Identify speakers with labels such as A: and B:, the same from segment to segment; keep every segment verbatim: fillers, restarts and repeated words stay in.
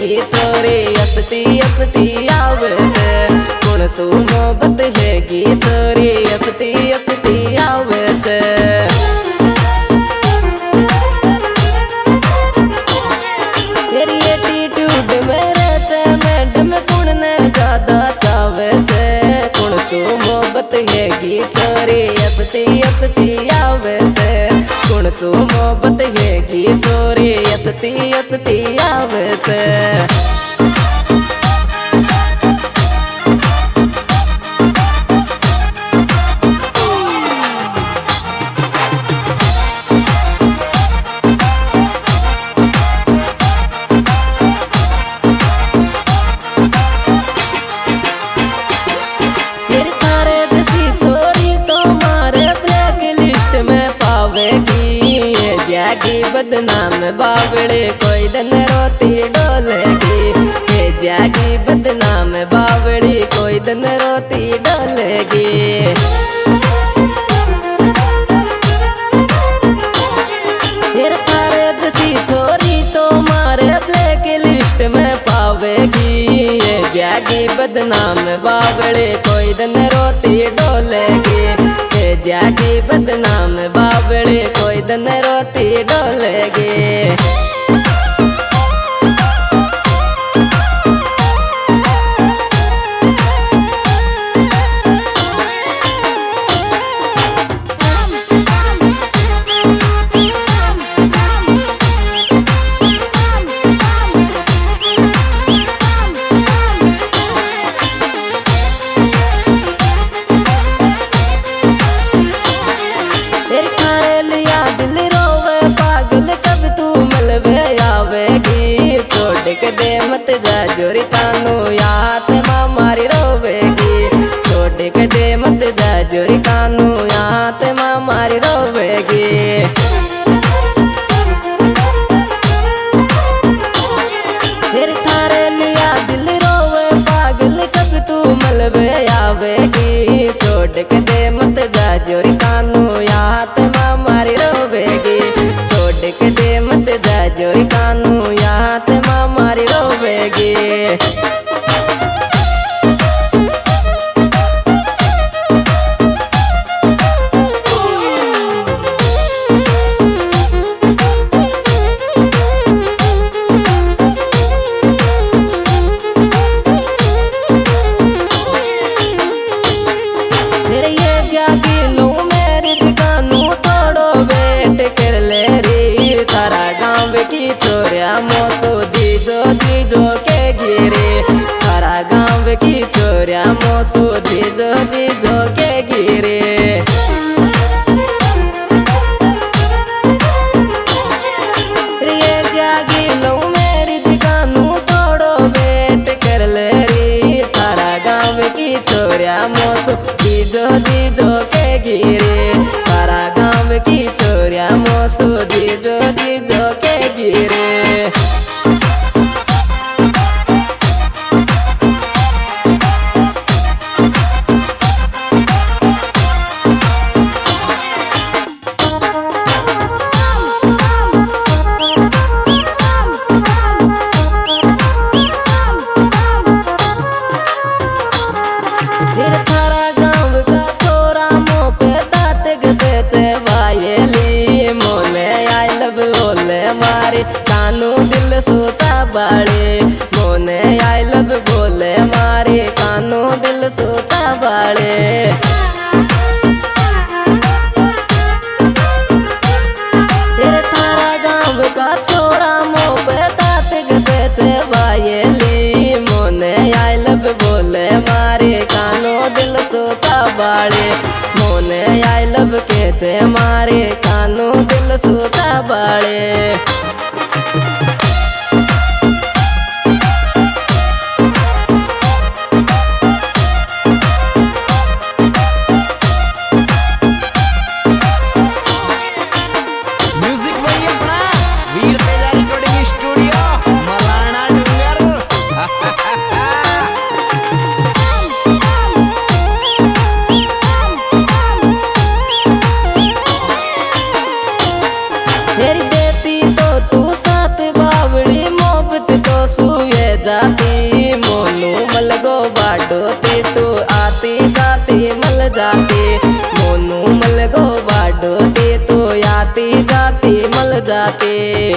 A: हैगी छोरी हसती हसती आवे छे। कुण सु मोहब्बत हैगी छोरी हसती हसती आवे छे। तेरी एटीट्यूड मेरे से मैडम कुण ने ज्यादा चावे छे। कुण सु मोहब्बत हैगी छोरी हसती हसती आवे छे। कुण सु मोहब्बत हैगी छोरी हसती हसती आवे छे। जागी बदनाम बावड़े कोई दिन रोती डोलेगी। ये जागी बदनाम बावड़ी कोई दिन रोती डोलेगी। फिर थारे जैसी छोरी तो मारे ब्लैक लिस्ट में पावेगी। ये जागी बदनाम बावड़े कोई दिन रोती डोलेगी। ये जागी बदनाम बावड़े कोई दिन रोती डोलेगी। छोड़ के दे मत जा जोरी कानू याद माँ मारी रोवेगी। छोड़ के दे मत जा जोरी कानू याद माँ मारी रोवेगी। फिर थारे लिया दिल रोवे पागल कब तू मलबे आवेगी। छोड़ के दे मत जा जोरी कानू याद माँ मारी रोवेगी। छोड़ के दे मत जा जोरी कानू याद माँ मारी रोवेगी। की छोरिया मोसो जीजो जीजो के गिरे। थारा गाँव की छोरिया मोसो जीजो जीजो के गिरे। ये जागी लो मेरी दिकानू तोड़ो बेट कर ले री। थारा गाँव की छोरिया मोसो जीजो जीजो के गिरे। थारा गाँव की छोरिया मोसो जीजो जीजो के गिरे। फिर थारा गाँव का छोरा मो पे दांत घसे चे वायली। मोने आई लव बोले मारे कानू दिल सोचा बाड़े। मोने आई लव बोले मारे कानू दिल सोचा बाड़े। फिर थारा गाँव का छोरा मो पे दांत घसे चे वायली। मोने आई लव बोले मारे कानू दिल सोचा बाड़े। मोने आई लव के चे मारे कानू दिल सोचा बाड़े। फेर देती तो तू साथ बार जाती मोनू मलगो बाडो ते तू आती जाती मल जाती मोनू मलगो बाडो ते तू आती जाती मल जाती।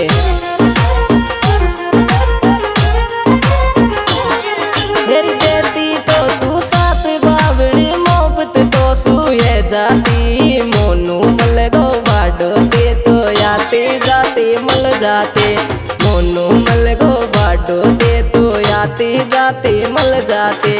A: मेरी देती तो तू साथ बावड़ी मोहब्बत तो सुए जाती मोनू मलगो बाडो ते तो आती जाती मल जाती मोनू मलगो बाडो ते तो आती जाती मल जाती।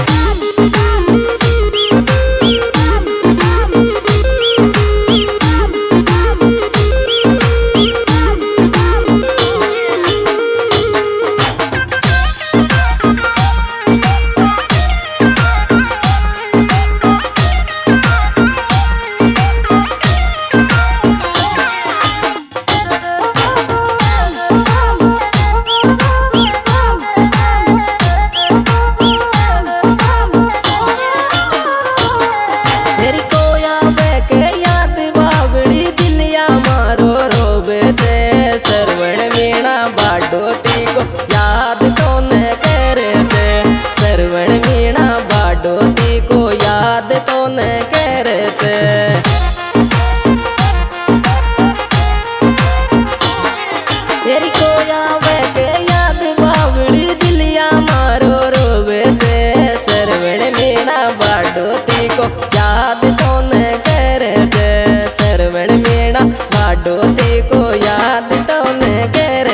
A: याद तो न करे सरवण मेरा बाडो ते को याद तो न करे।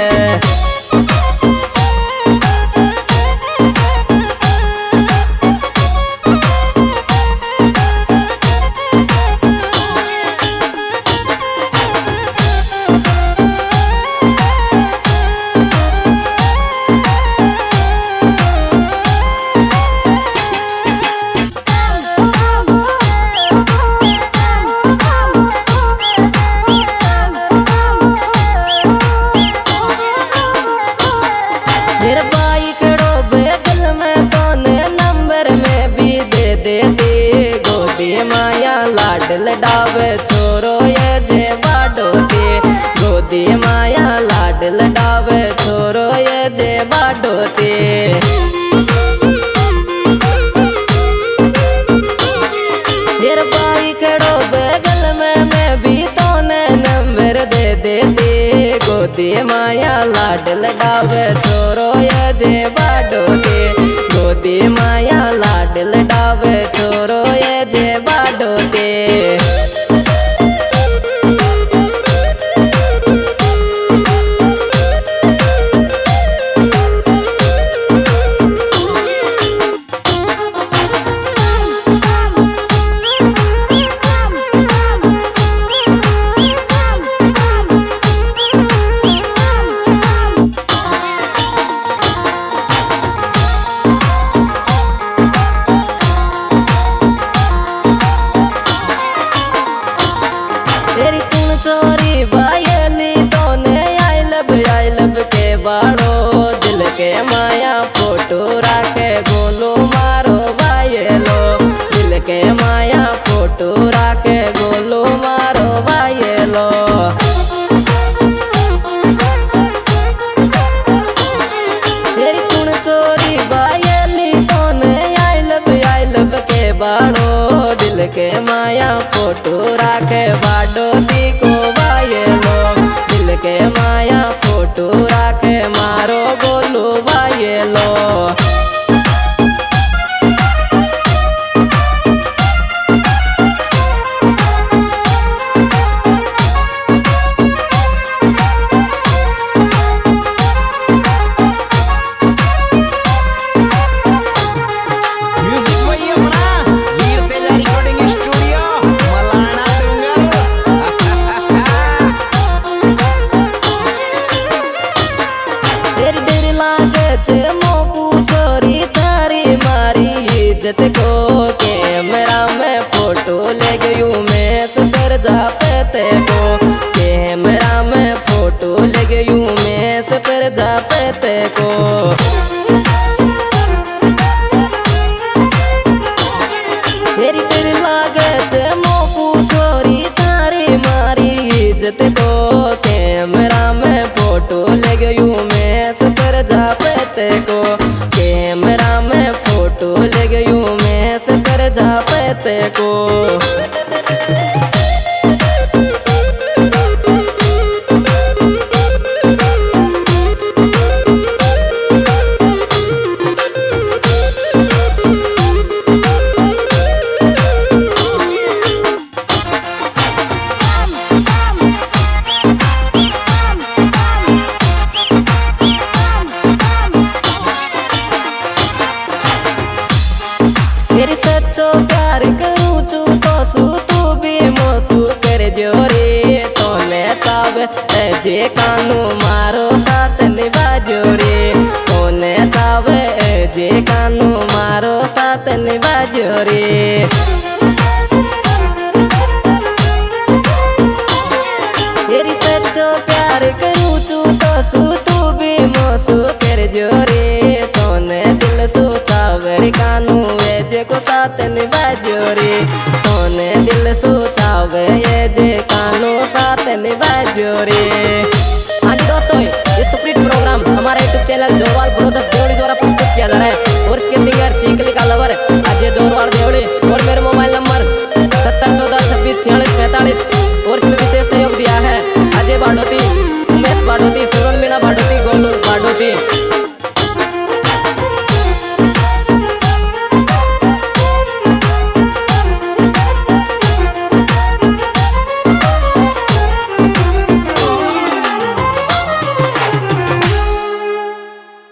A: माया लाडल डावे छोरो ये जे बाडो ते गोदी माया लाडल डावे छोरो ये जे बाडो ते। फिर बाई कड़ो बगल में मैं भी तो ने नंबर दे देती गोदी माया लाडल डावे छोरो ये जे बाडो ते गोदी माया लाडल डावे छोरो ये जे बाडो ते। चोरी बायली तो ने आई लब आई लब के बाड़ो दिल के माया फोटो राखे गोलो मारो बायलो दिल के माया फोटो राखे गोलो मारो बायलो। तेरी कुण चोरी बायली तो ने आई लब आई लब के बाड़ो दिल के माया फोटो राखे बाडो दी को बायलो दिल के माया फोटो राखे मारो गोलू बायलो। इज्जत को कैमरा में फोटो ले गयू मैं सुपर जापते को कैमरा में फोटो ले गयू मैं सुपर जापते को। तेरी तेरी लागत मोपू छोरी तारी मारी इज्जत को कैमरा में फोटो ले गयू मैं सुपर जापते ते को कैमरा में फोटो ले गयू मैं से कर जा ते को तेरी सच्चो प्यार करूँ चू तो सू तू भी मोसू कर जोरे तो ने ताब जे कानू मारो साथ निभाजो रे तो ने ताब जे कानू मारो साथ निभाजो रे तेरी सच्चो प्यार करूँ चू तो सू तू भी मोसू कर जोरे तो ने दिल सोचावर कानू को साथ निभाजो रे तोने दिल सोचावे ये जे कानो साथ निभाजो रे। हाँ जी दोस्तों, ये सुपरहिट प्रोग्राम हमारे YouTube channel Jorwal brothers Devdi द्वारा प्रस्तुत किया जा रहा है और इसके सिंगर चीकली का लवर अजय जोरवाल देवड़ी और मेरे मोबाइल नंबर सत्तर चौदह छब्बीस छियालीस पैंतालीस